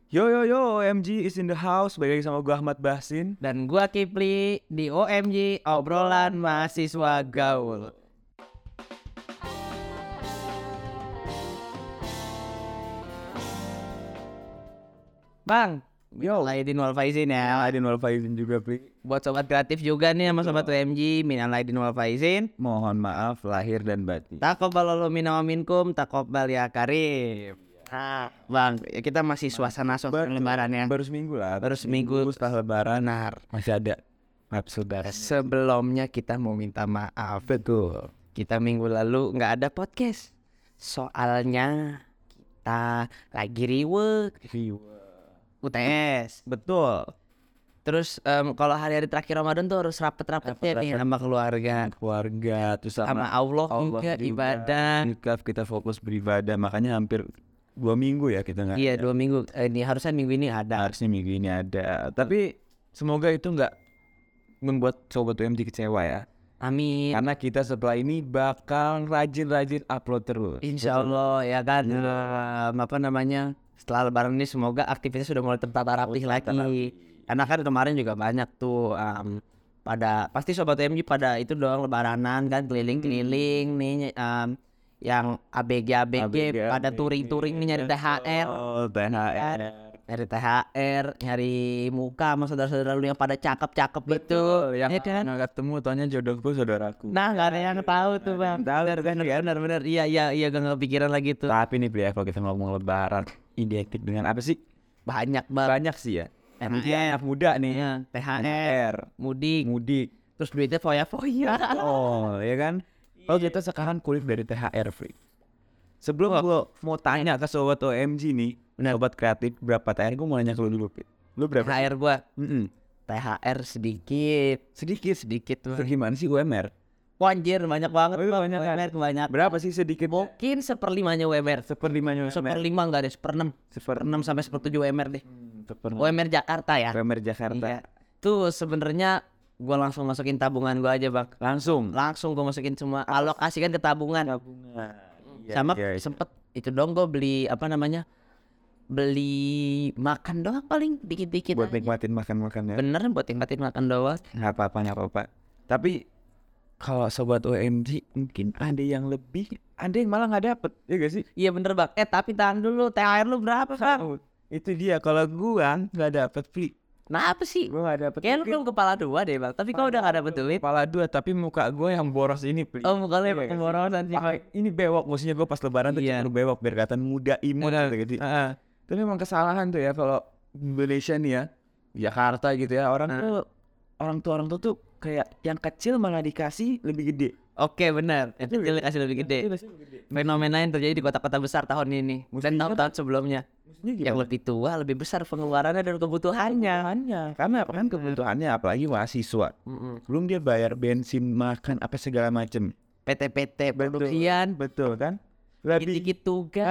Yo yo yo, OMG is in the house. Balik lagi sama gue Ahmad Bahsin. Dan gua Kipli di OMG Obrolan Mahasiswa Gaul. Bang, Yo, Aidin wal faizin ya. Aidin wal faizin juga, Pri. Buat sobat kreatif juga nih sama sobat OMG, minal aidin wal faizin. Mohon maaf lahir dan batin. Taqabbalallahu minna wa minkum, taqabbal ya karim. Nah, Bang, ya kita masih suasana lebaran ya. Baru seminggu lah. Baru seminggu setelah lebaran. Benar. Masih ada lebaran. Sebelumnya kita mau minta maaf. Betul. Kita minggu lalu nggak ada podcast. Soalnya kita lagi rework UTS. Betul. Terus kalau hari-hari terakhir Ramadan tuh harus rapet-rapetnya nih sama keluarga, terus sama Allah juga ibadah. Kita fokus beribadah, makanya hampir 2 minggu ya kita nggak. Iya 2 minggu. Ini harusnya minggu ini ada. Harusnya minggu ini ada. Tapi semoga itu nggak membuat sobat OMG kecewa ya. Amin. Karena kita setelah ini bakal rajin-rajin upload terus. Insya Allah ya kan. Apa namanya? Setelah lebaran ini semoga aktivitas sudah mulai tertata rapih lagi. Karena kan kemarin juga banyak tuh pada pasti sobat OMG pada itu doang lebaranan kan keliling-keliling nih yang ABG pada touring-touring nih nyari THR. Oh, THR. Nyari THR, nyari muka sama saudara-saudara lu yang pada cakep-cakep gitu. Yang Ya kan? nggak ketemu taunya jodohku saudaraku. Nah, nggak ada yang tahu tuh, Bang. Benar. Iya, gak kepikiran lagi tuh. Tapi nih Bli, kalau kita ngomong lebaran, identik dengan apa sih? Banyak banget. Banyak sih ya. THR, Anak muda nih. ya, THR, mudik. Terus duitnya foya-foya. Oh, ya kan? Kalau kita sekarang kulik dari THR free. Sebelum gue mau tanya ke sobat OMG nih, sobat kreatif berapa THR, gue mau nanya ke lu dulu, Pi. Lu berapa? THR gua. THR sedikit tuh. Gimana sih UMR? Wah, anjir banyak banget. Oh, Bang. banyak kan? UMR kebanyakan. Berapa sih sedikit? Mungkin 1/5-nya UMR. 1/5 UMR. 1/5 enggak deh, 1/6 sampai 1/7 UMR deh. UMR Jakarta ya. UMR Jakarta. Iya. Tuh sebenarnya gua langsung masukin tabungan gua aja, Bang. Langsung Gua masukin semua alokasikan ke tabungan. Sama sempet itu dong gua beli beli makan doang paling dikit-dikit buat aja. nikmatin makan-makan ya. Bener buat nikmatin makan doang. Nggak apa-apa. Tapi kalau sobat OMG mungkin ada yang lebih, ada yang malah nggak dapet, ya gak sih? Iya bener Bang. Tapi tahan dulu, THR lu berapa Bang? Oh, itu dia, kalau gua nggak dapet free. Nah apa sih? Gua nggak dapet. Kayaknya lu belum kepala 2 deh Bang. Tapi kau udah gak dapet duit. Kepala 2 tapi muka gua yang boros ini free. Oh muka lu Iya yang nggak sih? borosan sih. Ini bewok, maksudnya gua pas lebaran tuh Iya. cenderung bewok biar kelihatan muda imut gitu. Tapi memang kesalahan tuh ya kalau Indonesia nih ya, Jakarta gitu ya, orang tua tuh kayak yang kecil malah dikasih lebih gede. Oke bener. Yang kecil dikasih lebih gede. Fenomena yang terjadi di kota-kota besar tahun ini. Dan tahun-tahun sebelumnya. Yang lebih tua lebih besar pengeluarannya dan kebutuhannya. Karena kan kebutuhannya apalagi mahasiswa. Belum dia bayar bensin, makan apa segala macem. PT-PT produksian. Betul kan? Lebih Dikit tugas.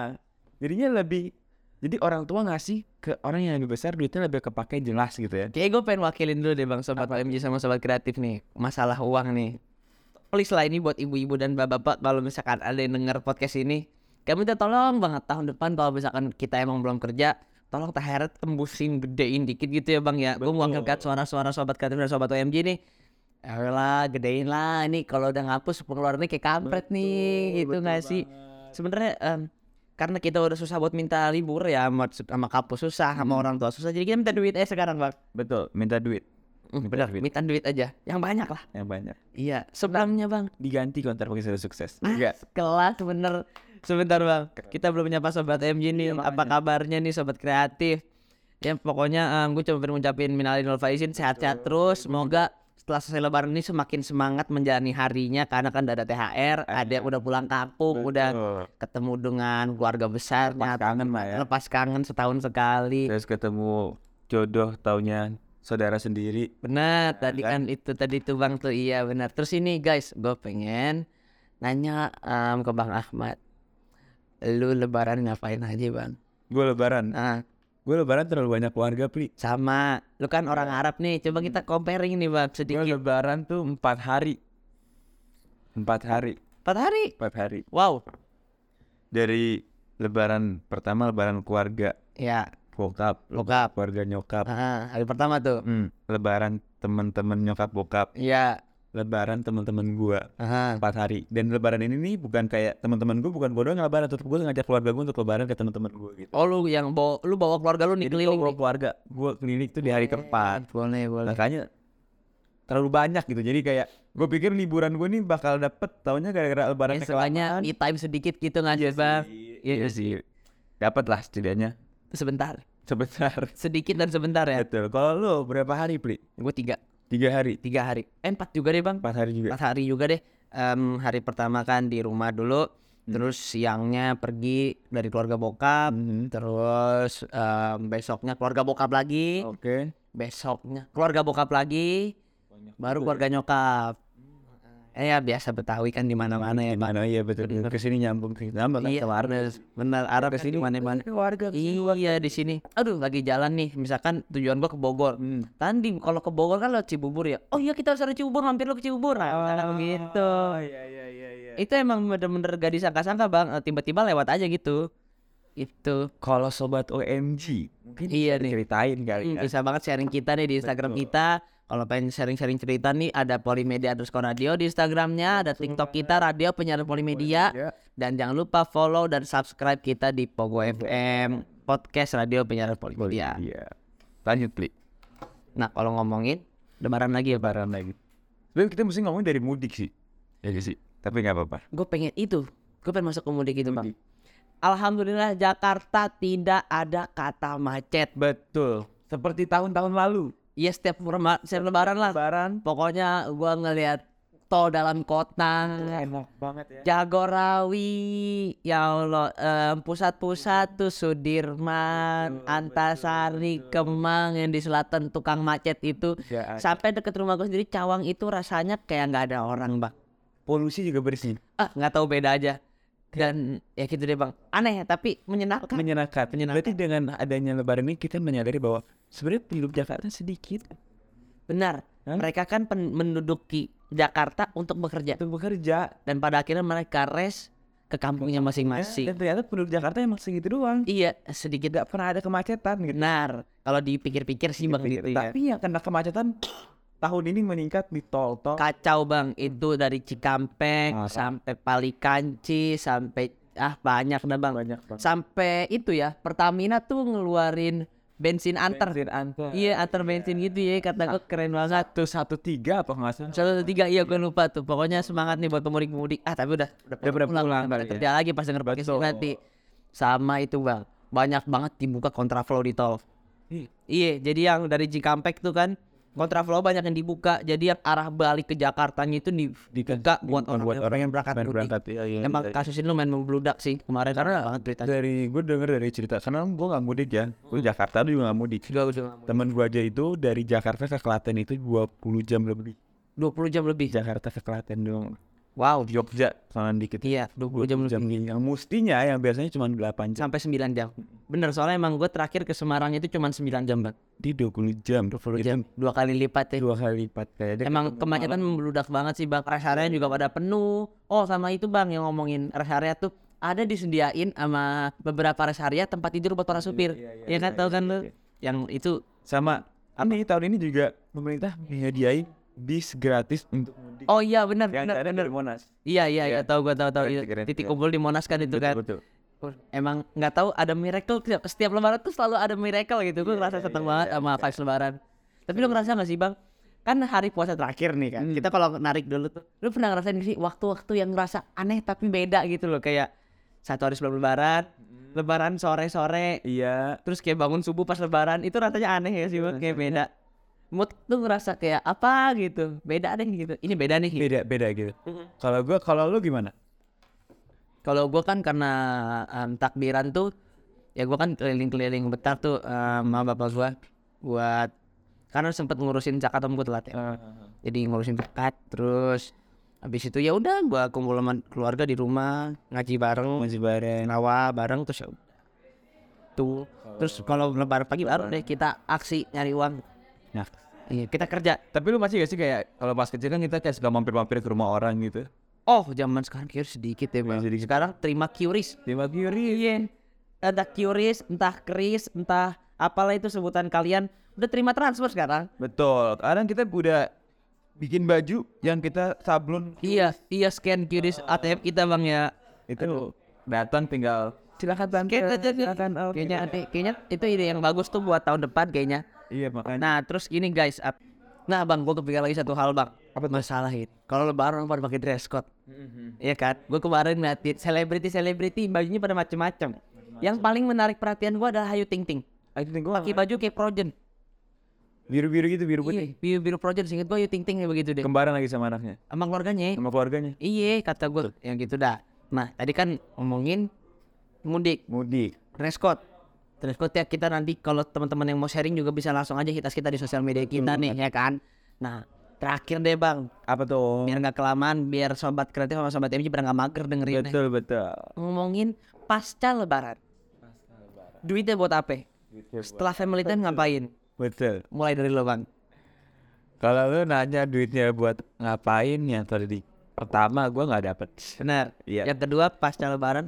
jadinya jadi orang tua ngasih ke orang yang lebih besar, duitnya lebih kepake jelas gitu ya. Kayak gue pengen wakilin dulu deh Bang sobat OMG sama sobat kreatif nih. Masalah uang nih. Please lah ini buat ibu-ibu dan bapak-bapak kalau misalkan ada yang denger podcast ini, kami minta tolong banget tahun depan kalau misalkan kita emang belum kerja, tolong THR tembusin gedein dikit gitu ya Bang ya. Gue mewakilkan suara-suara sobat kreatif dan sobat OMG nih. Ayolah gedein lah, ini kalau udah ngapus pengeluarannya kayak kampret nih gitu nggak sih? Sebenarnya karena kita udah susah buat minta libur ya sama kampus susah, sama orang tua susah, jadi kita minta duit aja sekarang Bang. Betul, minta duit. Benar, minta duit aja, yang banyak lah. Yang banyak. Iya, sebelumnya Bang. Diganti konter pakai sudah sukses. Kelas bener. Sebentar Bang, kita belum nyapa sobat MG nih. Apa kabarnya nih sobat kreatif? Ya pokoknya gue cuma pengen ngucapin minal aidin wal faizin, sehat-sehat terus. Semoga setelah selesai lebaran ini semakin semangat menjalani harinya, karena kan udah ada THR, ada yang udah pulang kampung, udah ketemu dengan keluarga besarnya. Lepas kangen lah ya. Lepas kangen setahun sekali. Terus ketemu jodoh taunya saudara sendiri. Benar, tadi itu Bang tuh, iya benar. Terus ini guys, gue pengen nanya ke Bang Ahmad, lu lebaran ngapain aja Bang? Gue lebaran terlalu banyak keluarga Pri. Sama, lu kan orang Arab nih, coba kita comparing nih Bang sedikit. Gue lebaran tuh 4 hari. 4 hari. 4 hari? 4 hari. Wow. Dari lebaran pertama lebaran keluarga. Ya. bokap, keluarga nyokap. Hari pertama tuh. Lebaran teman-teman nyokap bokap. Iya. Lebaran teman-teman gua 4 hari. Dan lebaran ini nih bukan kayak teman-teman gua, bukan gua doang lebaran, tetep gua ngajak keluarga gua untuk lebaran ke teman-teman gua gitu. Oh, lu bawa keluarga lu nih keliling. Bawa keluarga gua keliling tuh di hari keempat. Boleh. Makanya terlalu banyak gitu. Jadi kayak gua pikir liburan gua nih bakal dapet, taunya gara-gara lebaran kelamaan. Me time sedikit gitu nggak sih, Bang? Iya sih. Dapat lah setidaknya. Sebentar. Sedikit dan sebentar ya. Betul. Kalau lu berapa hari, Pli? Gue 3 hari. 4 juga deh, Bang. 4 hari juga. 4 hari juga deh. Hari pertama kan di rumah dulu. Terus siangnya pergi dari keluarga bokap. Terus besoknya keluarga bokap lagi. Oke. Besoknya keluarga bokap lagi. Baru keluarga nyokap. Ya biasa Betawi kan di mana-mana ya, Bang. Iya betul. Kesini nyambung kan Iya, benar. Arab kesini mana-mana. Keluarga. Iya di sini. Aduh lagi jalan nih, misalkan tujuan gua ke Bogor. Tadi kalau ke Bogor kan lewat Cibubur ya. Oh iya kita harus ada Cibubur, mampir lo ke Cibubur. Nah, gitu. Iya. Itu emang bener-bener gak disangka-sangka, Bang. Tiba-tiba lewat aja gitu. Itu. Kalau sobat OMG mungkin iya nih ceritain kali. Bisa banget sharing kita nih di Instagram kita. Kalau pengen sharing-sharing cerita nih, ada Polimedia_radio di Instagramnya, ada TikTok kita Radio Penyiaran Polimedia, dan jangan lupa follow dan subscribe kita di Pogo FM Podcast Radio Penyiaran Polimedia. Iya. Lanjut, Pli. Nah, kalau ngomongin Lebaran lagi. Sebenarnya kita mesti ngomongin dari mudik sih. Ya sih. Tapi nggak apa-apa. Gue pengen masuk ke mudik itu, Bang. Alhamdulillah Jakarta tidak ada kata macet. Betul. Seperti tahun-tahun lalu. Iya setiap lebaran lah. Pokoknya gua ngelihat tol dalam kota enak banget ya. Jagorawi, ya Allah, pusat-pusat tuh Sudirman, Antasari, Kemang yang di selatan tukang macet itu. Sampai deket rumah gua sendiri Cawang itu rasanya kayak nggak ada orang, Bang. Polusi juga bersih. Nggak tahu beda aja. Dan ya gitu deh, Bang. Aneh tapi menyenangkan. Berarti dengan adanya lebaran ini kita menyadari bahwa sebenarnya penduduk Jakarta sedikit. Benar. Mereka kan menduduki Jakarta untuk bekerja. Dan pada akhirnya mereka rest ke kampungnya masing-masing. Dan ternyata penduduk Jakarta emang segitu doang. Iya, sedikit. Gak pernah ada kemacetan gitu. Benar. Kalau dipikir-pikir sih, Bang, gitu ya. Tapi yang kena kemacetan tahun ini meningkat di tol-tol. Kacau, Bang. Itu dari Cikampek sampai Palikanci sampai banyak dah, Bang. Sampai itu ya, Pertamina tuh ngeluarin bensin antar. Iya, antar bensin gitu ya. Kata gue keren banget. 113 apa enggak salah? 113, iya gue lupa tuh. Pokoknya semangat nih buat pemudik-pemudik. Tapi udah pulang. Kerja lagi pas denger podcast nanti. Sama itu, Bang. Banyak banget dibuka kontraflow di tol. Iya, jadi yang dari Cikampek tuh kan kontraflow banyak yang dibuka, jadi yang arah balik ke Jakartanya itu dibuka buat orang yang berangkat. Iya. Emang kasus ini lumayan membludak sih kemarin karena banget berita. Gue denger dari cerita, karena gue nggak mudik ya, gue Jakarta juga nggak mudik. Temen gue aja itu dari Jakarta ke Klaten itu 20 jam lebih. 20 jam lebih. Jakarta ke Klaten doang. Wow, Jogja soalnya dikit. Iya, 20 jam lebih. Yang mestinya yang biasanya cuma 8 jam sampai 9 jam. Bener, soalnya emang gue terakhir ke Semarang itu cuma 9 jam, Bang. Di 20 jam. 20 jam. 2 kali lipat ya. 2 kali lipat kayaknya. Emang kemacetan membludak banget sih, Bang. Rest area juga pada penuh. Oh, sama itu, Bang, yang ngomongin rest area tuh ada disediain sama beberapa rest area tempat tidur buat para supir. Iya kan, tahu kan lu? Yang itu sama tahun ini juga pemerintah menyediain bis gratis untuk mudik. Oh iya benar. Dari Monas. Iya, tahu gua tahu. Titik kumpul di Monas kan itu kan. Betul. Emang nggak tahu ada miracle setiap lebaran tuh selalu ada miracle gitu. Gue ngerasa seneng banget sama vibes lebaran. Tapi lu ngerasa nggak sih, Bang? Kan hari puasa terakhir nih kan. Kita kalau narik dulu tuh, lu pernah ngerasain sih waktu-waktu yang ngerasa aneh tapi beda gitu loh, kayak 1 hari sebelum lebaran, lebaran sore-sore. Iya. Terus kayak bangun subuh pas lebaran, itu rasanya aneh ya sih, Bang, kayak beda. Mood tuh ngerasa kayak apa gitu, beda deh gitu. Ini beda nih. Beda gitu. Kalau lu gimana? Kalau gue kan karena takbiran tuh, ya gue kan keliling-keliling bentar tuh sama bapak gue buat, karena sempet ngurusin zakat om gue telat ya. Jadi ngurusin zakat, terus habis itu ya udah gue kumpul sama keluarga di rumah, ngaji bareng, nawa bareng, terus ya tuh. Terus kalau lebaran pagi baru deh kita aksi nyari uang. Nah, iya, kita kerja. Tapi lu masih gak sih kayak kalau pas kecil kan kita kayak suka mampir-mampir ke rumah orang gitu? Oh, zaman sekarang kayaknya sedikit ya, Bang. Sekarang terima QRIS. Iya. Entah QRIS, entah kris, entah apalah itu sebutan kalian, udah terima transfer sekarang. Betul. Sekarang kita udah bikin baju yang kita sablon. Iya scan QR ATM kita bang ya. Itu datang tinggal silakan Kayaknya itu ide yang bagus tuh buat tahun depan kayaknya. Iya makanya. Nah terus ini guys, nah bang, gue kepikiran lagi satu hal bang. Apa masalah ini? Kalau lebaran pada pakai dress code, iya kan? Gue kemarin ngeliatin selebriti bajunya pada macem-macem. Yang paling menarik perhatian gue adalah Ayu Ting Ting. Pakai baju kayak Frozen. Biru-biru gitu, biru putih. Iya, biru Frozen. Seinget gue Ayu Ting Ting kayak begitu deh. Kembaran lagi sama anaknya. Sama keluarganya. Iya, kata gue yang gitu dah. Nah, tadi kan ngomongin mudik. Dress code ya, kita nanti kalau teman-teman yang mau sharing juga bisa langsung aja hit kita di sosial media kita nih ya kan. Nah, terakhir deh bang. Apa tuh? Biar nggak kelamaan, biar sobat kreatif sama sobat MJ pada nggak mager dengerin. Betul. Ngomongin pasca lebaran. Duitnya buat apa? Setelah family time ngapain? Betul. Mulai dari lo bang. Kalau lu nanya duitnya buat ngapain ya tadi. Pertama gue nggak dapet. Benar. Iya. Yang kedua pasca lebaran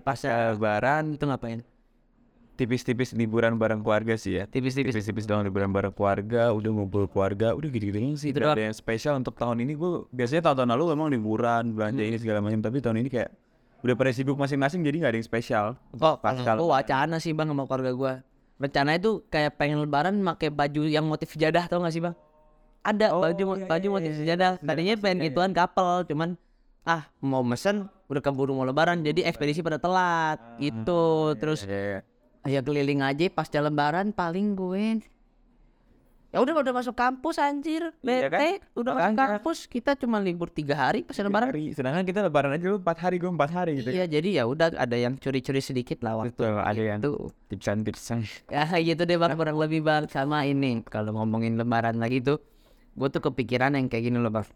itu ngapain? Tipis-tipis liburan bareng keluarga sih ya. Tipis-tipis dong liburan bareng keluarga, udah ngumpul keluarga, udah gitu-gitu sih. Tidak ada yang spesial untuk tahun ini. Gue biasanya tahun-tahun lalu emang liburan, belanja ini segala macam, tapi tahun ini kayak udah pada sibuk masing-masing jadi nggak ada yang spesial. Kalau wacana sih bang sama keluarga gue. Rencana itu kayak pengen lebaran pakai baju yang motif sejadah, tau gak sih bang? Ada baju motif sejadah. Tadinya pengen gituan couple, cuman mau mesen udah keburu mau lebaran jadi ekspedisi pada telat gitu. Terus ya keliling aja pasca lebaran paling gue ya udah masuk kampus anjir, bete kan? Udah masuk kampus, kita cuma libur 3 hari pasca lebaran. Sedangkan kita lebaran aja lu 4 hari, gue 4 hari gitu. Iya, jadi ya udah ada yang curi-curi sedikit lah waktu. Betul, ada yang tuh tipsan. Ya gitu deh bang, kurang lebih bang. Sama ini kalau ngomongin lebaran lagi tuh, gue tuh kepikiran yang kayak gini loh bang.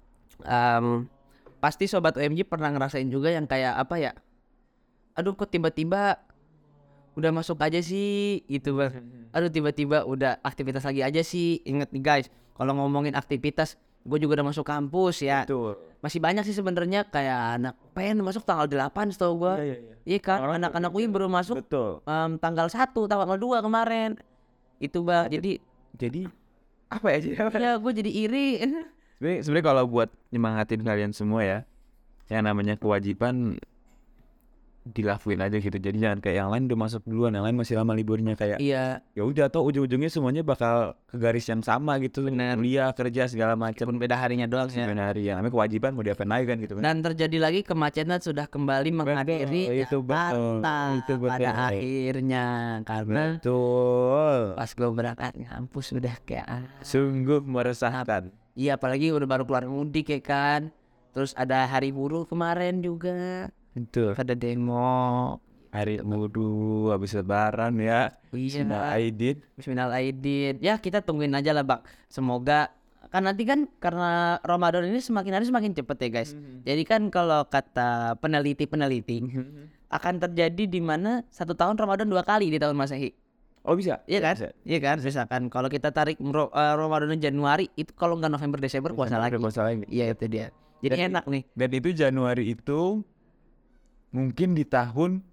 Pasti sobat OMG pernah ngerasain juga yang kayak apa ya? Aduh kok tiba-tiba udah masuk aja sih gitu bang. Aduh tiba-tiba udah aktivitas lagi aja sih. Ingat nih guys, kalau ngomongin aktivitas, gue juga udah masuk kampus ya. Betul. Masih banyak sih sebenarnya kayak anak pengen masuk tanggal 8 setahu gue. Iya kan, anak-anak gue baru masuk tanggal 1, tanggal 2 kemarin. Itu bang, jadi apa ya? Ya gue jadi iri. Sebenarnya kalau buat nyemangatin kalian semua ya, yang namanya kewajiban dilakuin aja gitu. Jadi jangan kayak yang lain udah masuk duluan, yang lain masih lama liburnya kayak. Iya. Ya udah, atau ujung-ujungnya semuanya bakal ke garis yang sama gitu. Bener. Kuliah, kerja segala macam. Pun beda harinya doang sih. Beda hari yang namanya kewajiban mau diapain lagi kan gitu. Dan terjadi lagi kemacetan sudah kembali menghadiri Jakarta pada akhirnya karena pas gue berangkat kampus sudah kayak sungguh meresahkan. Iya, apalagi udah baru keluar mudik ya kan. Terus ada hari buruh kemarin juga. Betul. Ada demo hari buruh habis lebaran ya. Bismillah Aidin. Ya kita tungguin aja lah bang. Semoga kan nanti kan karena Ramadan ini semakin hari semakin cepet ya guys. Jadi kan kalau kata peneliti akan terjadi di mana 1 tahun Ramadan 2 kali di tahun Masehi. Oh bisa? Iya kan? Iya kan? Misalkan kalau kita tarik Ramadan Januari itu kalau nggak November Desember puasa lagi. Iya itu dia. Jadi enak nih. Dan itu Januari itu mungkin di tahun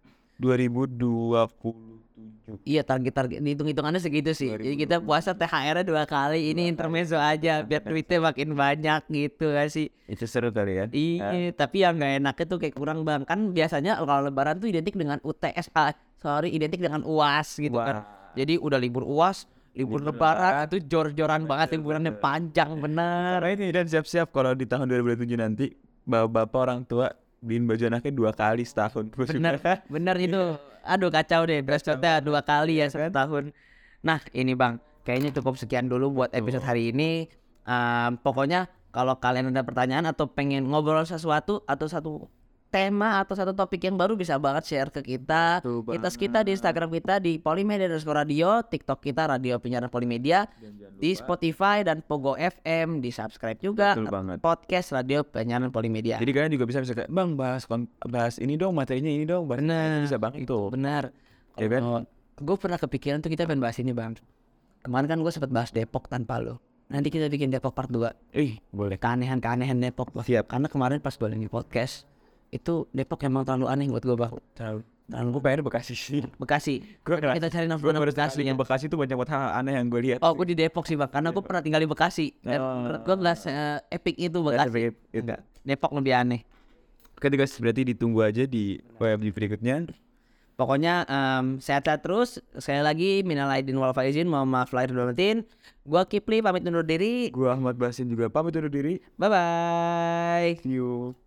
2027. Iya, target hitung-hitungannya segitu sih. 2027. Jadi kita puasa THR-nya 2 kali. Ini intermezzo aja biar duitnya makin banyak gitu gak sih. Itu seru kali kan? Iya, tapi yang gak enaknya tuh kayak kurang bang. Kan biasanya kalau lebaran tuh identik dengan identik dengan UAS gitu kan. Jadi udah libur UAS, libur lebaran tuh jor-joran banget, liburannya panjang bener. Nah ini dan siap-siap kalau di tahun 2027 nanti bapak orang tua beliin baju anaknya 2 kali setahun. Bener itu. Aduh kacau deh, dress code-nya 2 kali ya setahun. Nah ini bang, kayaknya cukup sekian dulu buat episode hari ini. Pokoknya kalau kalian ada pertanyaan atau pengen ngobrol sesuatu atau satu tema atau satu topik yang baru bisa banget share ke kita. Kita di Instagram kita di Polimedia_radio, TikTok kita Radio Penyiaran Polimedia, di Spotify dan Pogo FM, di subscribe juga podcast Radio Penyiaran Polimedia. Jadi kalian juga bisa kayak bang bahas ini dong, materinya ini dong. Bener, bisa bang itu. Benar. Ya kan? Gue pernah kepikiran tuh kita pengen bahas ini bang. Kemarin kan gue sempat bahas Depok tanpa lo. Nanti kita bikin Depok part 2. Boleh. Keanehan Depok. Siap. Karena kemarin pas gue lagi podcast itu Depok emang terlalu aneh buat gue bang. Gue pengen Bekasi sih. Bekasi. Gue Kita cari nafsu Bekasi ya. Bekasi tuh banyak banget hal aneh yang gue lihat. Oh, gue di Depok sih bang, karena gue pernah tinggal di Bekasi. Dan menurut gue nggak epic itu Bekasi. Depok lebih aneh. Oke guys, berarti ditunggu aja di WFD berikutnya. Pokoknya sehat-sehat terus. Sekali lagi minal aidin wal faizin, mohon maaf lahir dan batin. Gua Kipli pamit undur diri. Gua Ahmad Basin juga pamit undur diri. Bye bye. See you.